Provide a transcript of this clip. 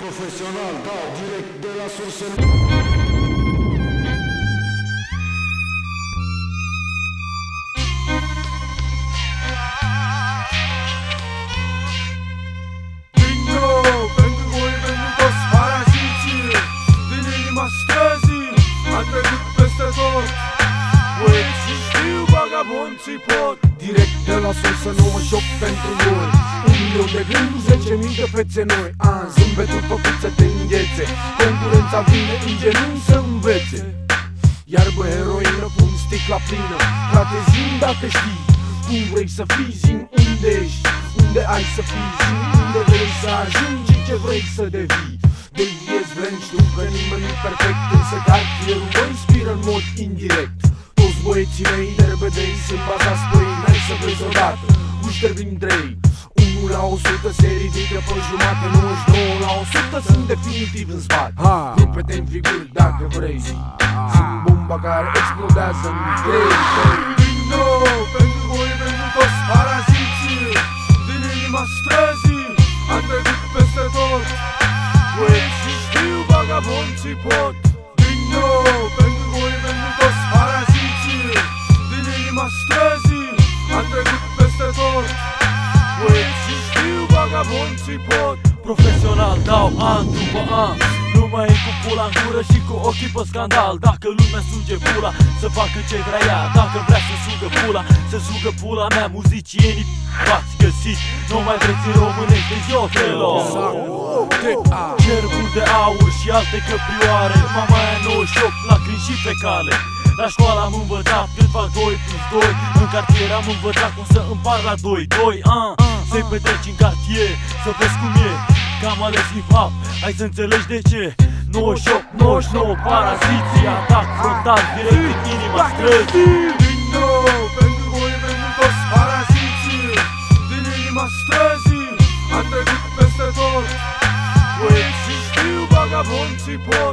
Profesional, dau direct de la sursă. Din nou, pentru voi, pentru toți paraziții din inima străzii, am trecut peste tot. Băieți știu, vagabonții pot. Direct de la sursă 98 pentru voi. 1.000.000 de gânduri, 10.000 de fețe noi. Zâmbetul făcut să te înghețe. Concurența vine în genunchi să învețe. Iarbă, heroină, pun sticla plină. Frate, zi-mi dacă știi cum vrei să fii, zi-mi unde ești, unde ai să fii, zi-mi unde vrei să ajungi, ce vrei să devii. Deviezi vrem, știu că nimeni nu-i perfect, însă cartierul mă inspiră în mod indirect. Toți băieții mei derbedei sunt bazați pe ei, n-ai să vezi odată, ușteri dintre ei. 1 la 100 se ridică pe jumate, 99 la 100 sunt definitiv în spate. Rupe-te în figuri dacă vrei, sunt bomba care explodează în 3. Din nou, pentru voi, pentru toți paraziții din inima străzii, am trecut peste tot. Băieții știu, vagabonții pot. Din nou, pentru voi, pentru toți paraziții din inima străzii, am trecut peste tot. Băieții știu, vagabonții pot. Profesional dau an după an, nu mai e cu pula în gură și cu ochii pe scandal. Dacă lumea suge pula, să facă ce vrea ea. Dacă vrea să sugă pula, să sugă pula mea. Muzicienii v-ați găsit, nu mai vreți în românești, deci eu te luăm. Cerburi de aur și alte căprioare, mama aia 98, lacrimi și fecale. La școală am învățat cât fac 2 plus 2. În cartier am învățat cum să împar la 2 să-i petreci în cartier, să vezi cum e. Că am ales hip-hop, hai să înțelegi de ce. 98, 99, paraziții, atac frontal, direct din inima străzii. Din nou, pentru voi, pentru toți paraziții din inima străzii, am trecut peste tot. Băieții știu, vagabonții pot.